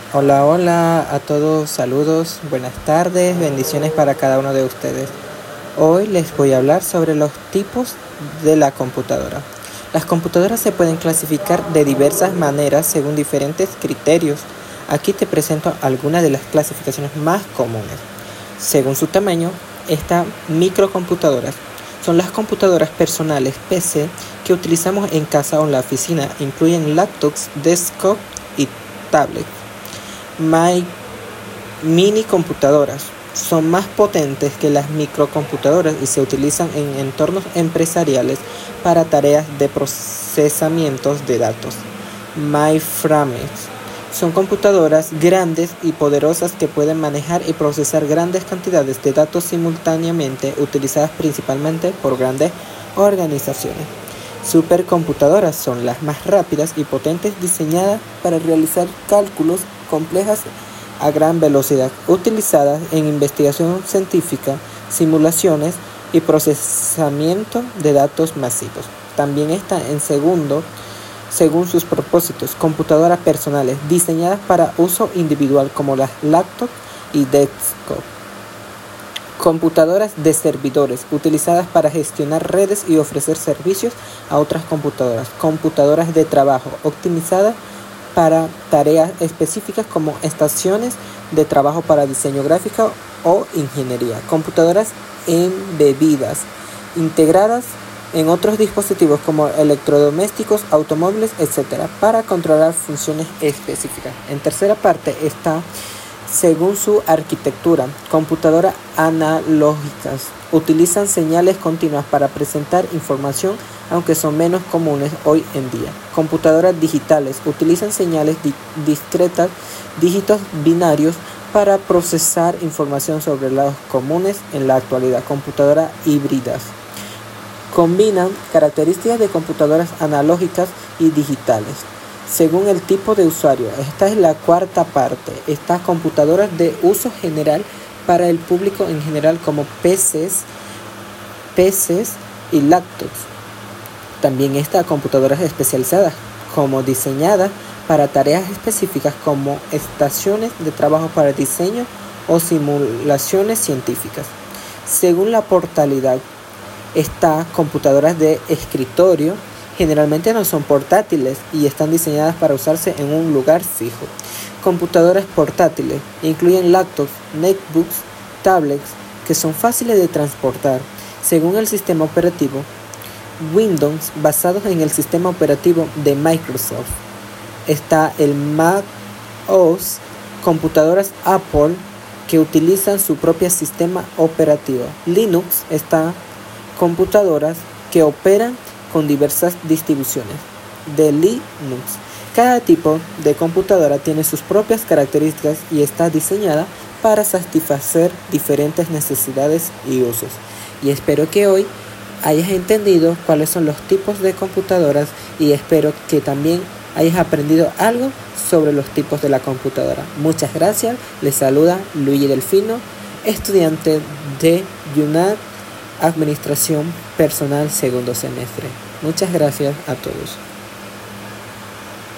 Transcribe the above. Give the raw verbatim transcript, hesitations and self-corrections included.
Hola, hola a todos, saludos, buenas tardes, bendiciones para cada uno de ustedes. Hoy les voy a hablar sobre los tipos de la computadora. Las computadoras se pueden clasificar de diversas maneras según diferentes criterios. Aquí te presento algunas de las clasificaciones más comunes. Según su tamaño, están microcomputadoras. Son las computadoras personales P C que utilizamos en casa o en la oficina. Incluyen laptops, desktop y tablets. My mini computadoras son más potentes que las microcomputadoras y se utilizan en entornos empresariales para tareas de procesamiento de datos. MyFrames son computadoras grandes y poderosas que pueden manejar y procesar grandes cantidades de datos simultáneamente, utilizadas principalmente por grandes organizaciones. Supercomputadoras son las más rápidas y potentes, diseñadas para realizar cálculos complejos a gran velocidad, utilizadas en investigación científica, simulaciones y procesamiento de datos masivos. También está en segundo, según sus propósitos, computadoras personales diseñadas para uso individual como las laptops y desktop. Computadoras de servidores, utilizadas para gestionar redes y ofrecer servicios a otras computadoras. Computadoras de trabajo, optimizadas para tareas específicas como estaciones de trabajo para diseño gráfico o ingeniería. Computadoras embebidas, integradas en otros dispositivos como electrodomésticos, automóviles, etcétera, para controlar funciones específicas. En tercera parte está, según su arquitectura, computadoras analógicas. Utilizan señales continuas para presentar información, aunque son menos comunes hoy en día. Computadoras digitales. Utilizan señales di- discretas, dígitos binarios, para procesar información sobre lados comunes en la actualidad. Computadoras híbridas. Combinan características de computadoras analógicas y digitales, según el tipo de usuario. Esta es la cuarta parte. Estas computadoras de uso general para el público en general, como P Cs, P Cs y laptops. También está computadoras especializadas, como diseñadas para tareas específicas como estaciones de trabajo para diseño o simulaciones científicas. Según la portabilidad, está computadoras de escritorio. Generalmente no son portátiles y están diseñadas para usarse en un lugar fijo. Computadoras portátiles incluyen laptops, netbooks, tablets, que son fáciles de transportar. Según el sistema operativo, Windows, basados en el sistema operativo de Microsoft. Está el Mac O S, computadoras Apple que utilizan su propio sistema operativo. Linux está computadoras que operan con diversas distribuciones de Linux. Cada tipo de computadora tiene sus propias características y está diseñada para satisfacer diferentes necesidades y usos. Y espero que hoy hayas entendido cuáles son los tipos de computadoras y espero que también hayas aprendido algo sobre los tipos de la computadora. Muchas gracias. Les saluda Luigi Delfino, estudiante de UNAD Administración Personal segundo semestre. Muchas gracias a todos.